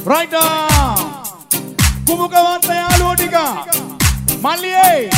Right now. Kumukawanta yaluwo tika. Malliye.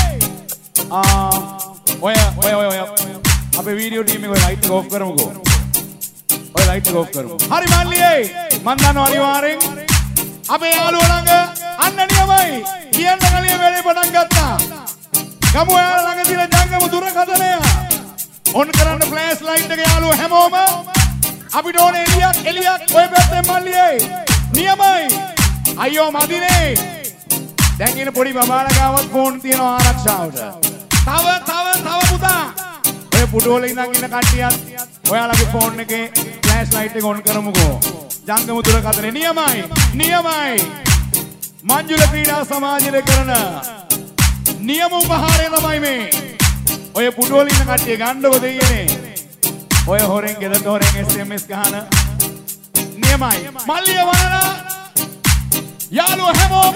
ඔය අපේ video team එකේ ලයිට් එක ඔෆ් කරමුකෝ. ඔය ලයිට් එක ඔෆ් කරමු. හරි මල්ලියේ මන් දන්නවා අනිවාර්යෙන් අපේ යාළුවෝ ළඟ අන්න නියමයි. කියන්න කලිය වෙලේ පටන් ගත්තා. ගමු යාළුවා ළඟ තියෙන ජංගම දුරකථනය. ඔන් කරන්න ෆ්ලෑෂ් ලයිට් එක යාළුවෝ හැමෝම. අපිට ඕනේ එලියක් ඔය පැත්තෙන් මල්ලියේ. නියමයි. අයියෝ මදිනේ. දැන් ඉන්න පොඩි බබාලා ගාවත් ෆෝන් තියෙනවා ආරක්ෂාවට. තව පුතා. ඔය පුඩෝල ඉඳන් ඉන්න කට්ටියත් ඔයාලගේ ෆෝන් එකේ ෆ්ලෑෂ් ලයිට් එක ඔන් කරමුකෝ. ජංගම දුරකථනය නියමයි. මංජුල ක්‍රීඩා සමාජයේ කරන නියම උපහාරය තමයි මේ. ඔය පුඩෝල ඉන්න කට්ටිය ගන්නකො දෙයියනේ. ඔය හොරෙන් ගෙදරට හොරෙන් SMS ගහන නියමයි. මල්ලිය වනනා යාළුවෝ හැමෝම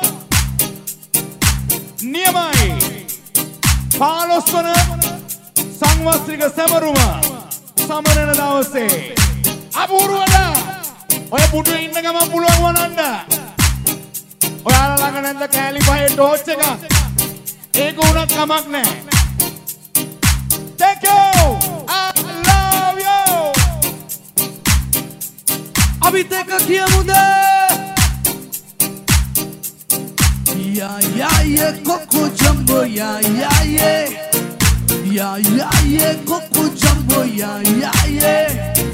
නියමයි. 15 වන සංවත්සරික සැමරුම සමරන දවසේ අපූර්වද ඔය පුටුවේ ඉන්න ගමන් පුළුවන් වනන්න. ඔයාලා ළඟ නැද්ද කෑලි පහේ ටෝච් එක? ඒක උනත් කමක් නැහැ. Thank you. I love you. අපිත් එක්ක කියමුද? Yeah, Coco Jumbo, yeah. Coco Jumbo, yeah.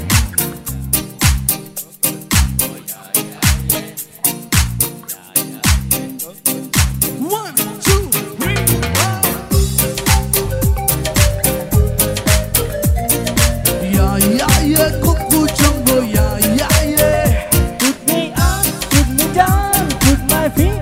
One, two, three, four. Yeah, Coco Jumbo, yeah. Put me up, put me down, put my feet.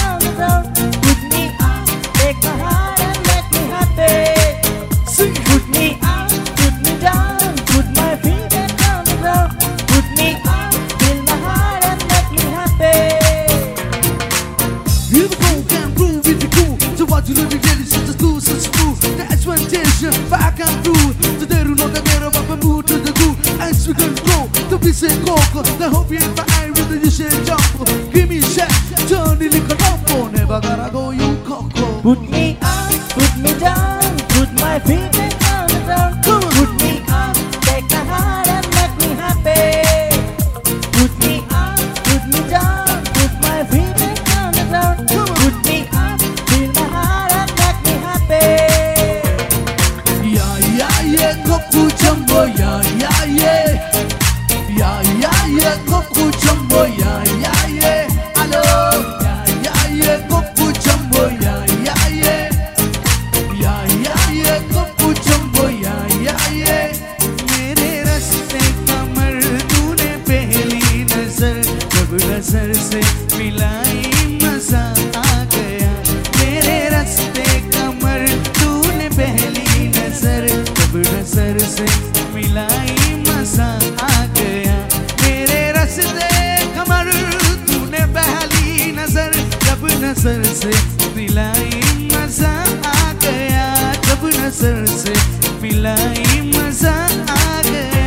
Back and through, so they don't know that they're about to move to the groove. As we can go, to be say coco, the hope you ain't fine with the you say jump. Give me a shot, turn the little combo, never gotta go you coco. Put me up, put me down, put my feet on the ground. Put me up, take my heart and make me happy. Put me up, put me down, put my feet on the ground. Put me up, feel my heart and make me happy. Coco Jumbo, yeah. Coco Jumbo, yeah. Hello, yeah. Coco Jumbo, yeah. Coco Jumbo, yeah. मेरे रास्ते कमर तूने पहली नजर जब नजर से मिलाई मजा आ गया. मेरे रास्ते कमर तूने पहली नजर नजर से मिलाई मजा आ गया. मेरे रास्ते कमर तूने पहली नजर जब नजर से मिलाई मजा आ गया. जब नजर से मिलाई मजा आ गया.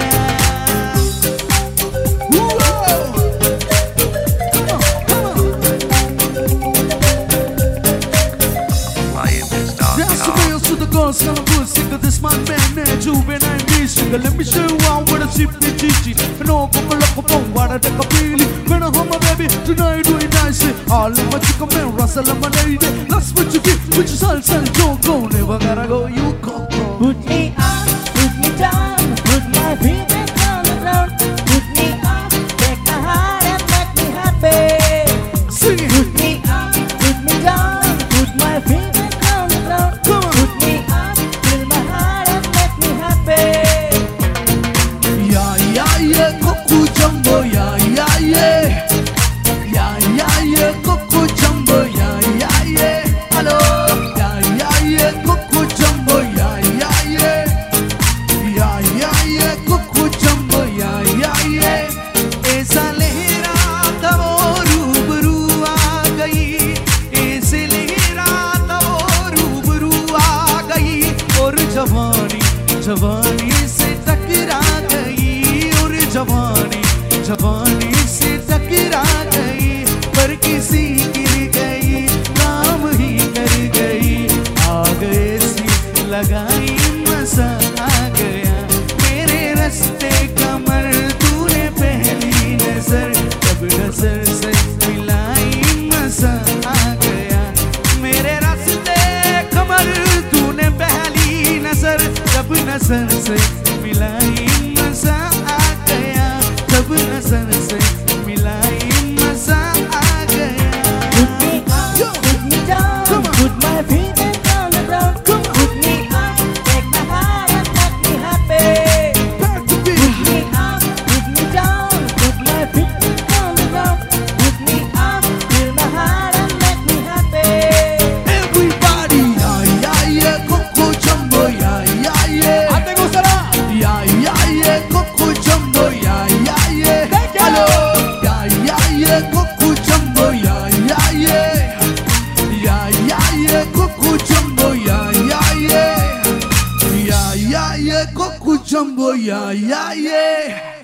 Girls gonna push sick of this man juvenile music. Let me show you how what a sip the chichi. No come look upon what I take a feeling. When I home baby tonight doing nice. All in my chicken man Russell and my lady. That's what you get, which is all sell. Don't go, never gotta go, you coco. Put me up, put me down, put my feet on the ground. Put me up, take my heart and make me happy. Sing it. Put me up, put me down, put my feet on the ground. Put me up, fill my heart and make me happy. Yeah, Coco Jumbo, yeah. Coco Jumbo, yeah. Hello, yeah, Coco Jumbo, yeah. Coco Jumbo, yeah. ऐसा लहरा तब रूबरू आ गई. ऐसे लहरा तब रूबरू आ गई. और जवानी से टकरा गई. और जवानी से टकरा गई. नजर से मिलाई मजा आ गया जब नजर से मिलाई मजा आ गया Put me up, put me down, put my feet on the ground. Put me up, take my heart and make me happy. Back to Put beat. me up, put me down, put my feet on the ground. Put me up, fill my heart and make me happy. Everybody, yeah, Coco Jumbo, yeah. ¿A te gustará? Yeah, Coco Jumbo, yeah. Hello, yeah, Coco Jumbo, yeah. Yeah, Coco Jumbo, yeah. Coco Jumbo, yeah.